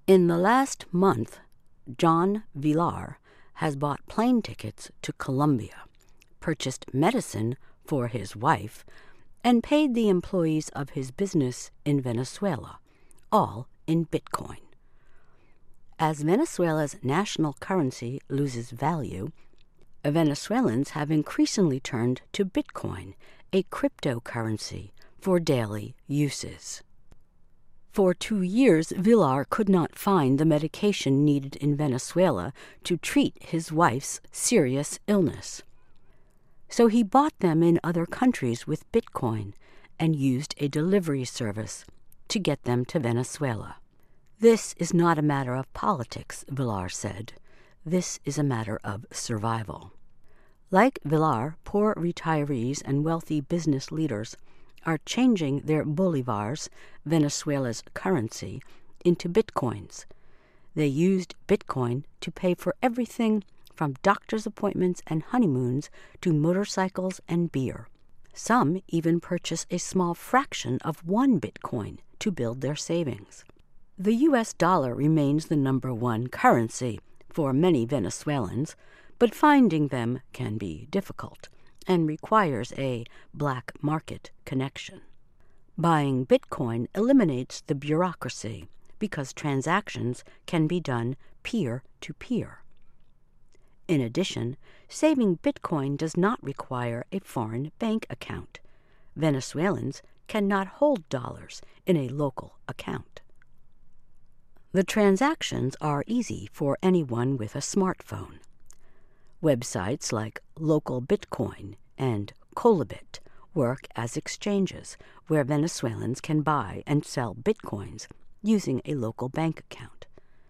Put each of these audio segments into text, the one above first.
In the last month, John Villar has bought plane tickets to Colombia, purchased medicine for his wife, and paid the employees of his business in Venezuela, all in Bitcoin. As Venezuela's national currency loses value, Venezuelans have increasingly turned to Bitcoin, a cryptocurrency, for daily uses. For 2 years, Villar could not find the medication needed in Venezuela to treat his wife's serious illness. So he bought them in other countries with Bitcoin and used a delivery service to get them to Venezuela. This is not a matter of politics, Villar said. This is a matter of survival. Like Villar, poor retirees and wealthy business leaders are changing their bolivars, Venezuela's currency, into bitcoins. They used Bitcoin to pay for everything from doctor's appointments and honeymoons to motorcycles and beer. Some even purchase a small fraction of 1 Bitcoin to build their savings. The U.S. dollar remains the #1 currency for many Venezuelans, but finding them can be difficult and requires a black market connection. Buying Bitcoin eliminates the bureaucracy because transactions can be done peer-to-peer. In addition, saving Bitcoin does not require a foreign bank account. Venezuelans cannot hold dollars in a local account. The transactions are easy for anyone with a smartphone. Websites like Local Bitcoin and Colabit work as exchanges where Venezuelans can buy and sell bitcoins using a local bank account.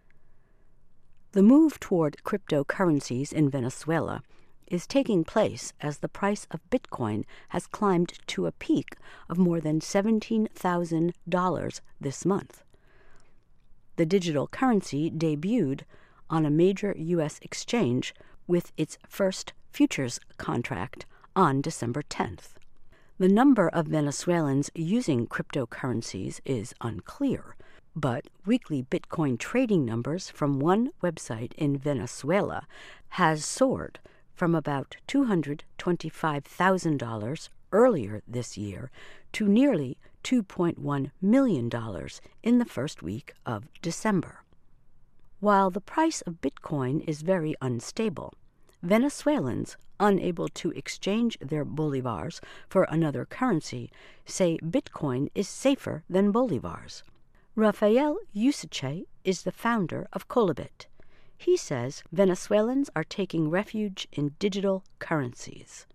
The move toward cryptocurrencies in Venezuela is taking place as the price of Bitcoin has climbed to a peak of more than $17,000 this month. The digital currency debuted on a major U.S. exchange with its first futures contract on December 10th. The number of Venezuelans using cryptocurrencies is unclear, but weekly Bitcoin trading numbers from one website in Venezuela has soared from about $225,000 earlier this year to nearly $2.1 million in the first week of December. While the price of Bitcoin is very unstable, Venezuelans, unable to exchange their bolivars for another currency, say Bitcoin is safer than bolivars. Rafael Usiche is the founder of Colabit. He says Venezuelans are taking refuge in digital currencies.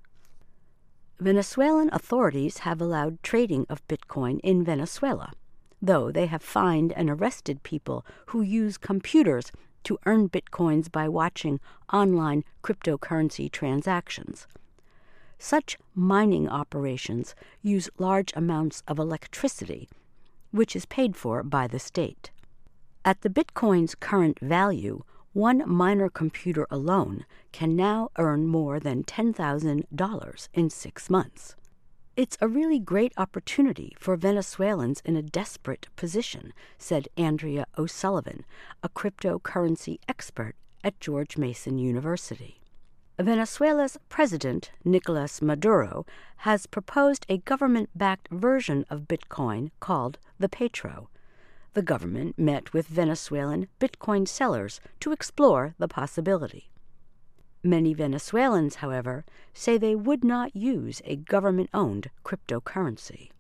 Venezuelan authorities have allowed trading of Bitcoin in Venezuela, though they have fined and arrested people who use computers to earn Bitcoins by watching online cryptocurrency transactions. Such mining operations use large amounts of electricity, which is paid for by the state. At the Bitcoin's current value, one miner computer alone can now earn more than $10,000 in 6 months. It's a really great opportunity for Venezuelans in a desperate position, said Andrea O'Sullivan, a cryptocurrency expert at George Mason University. Venezuela's president, Nicolas Maduro, has proposed a government-backed version of Bitcoin called the Petro. The government met with Venezuelan Bitcoin sellers to explore the possibility. Many Venezuelans, however, say they would not use a government-owned cryptocurrency.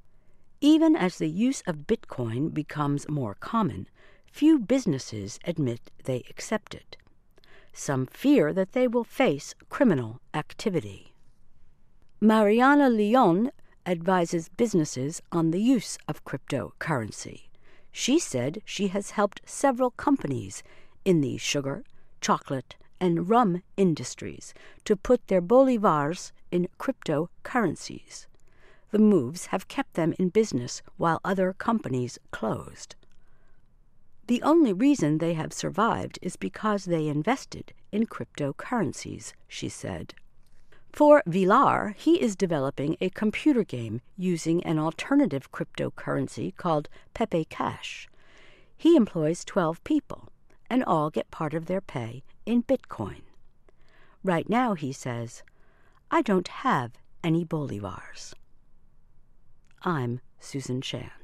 Even as the use of Bitcoin becomes more common, few businesses admit they accept it. Some fear that they will face criminal activity. Mariana Leon advises businesses on the use of cryptocurrency. She said she has helped several companies in the sugar, chocolate, and rum industries to put their bolivars in cryptocurrencies. The moves have kept them in business while other companies closed. The only reason they have survived is because they invested in cryptocurrencies, she said. For Villar, he is developing a computer game using an alternative cryptocurrency called Pepe Cash. He employs 12 people, and all get part of their pay in Bitcoin. Right now, he says, I don't have any bolivars. I'm Susan Shan.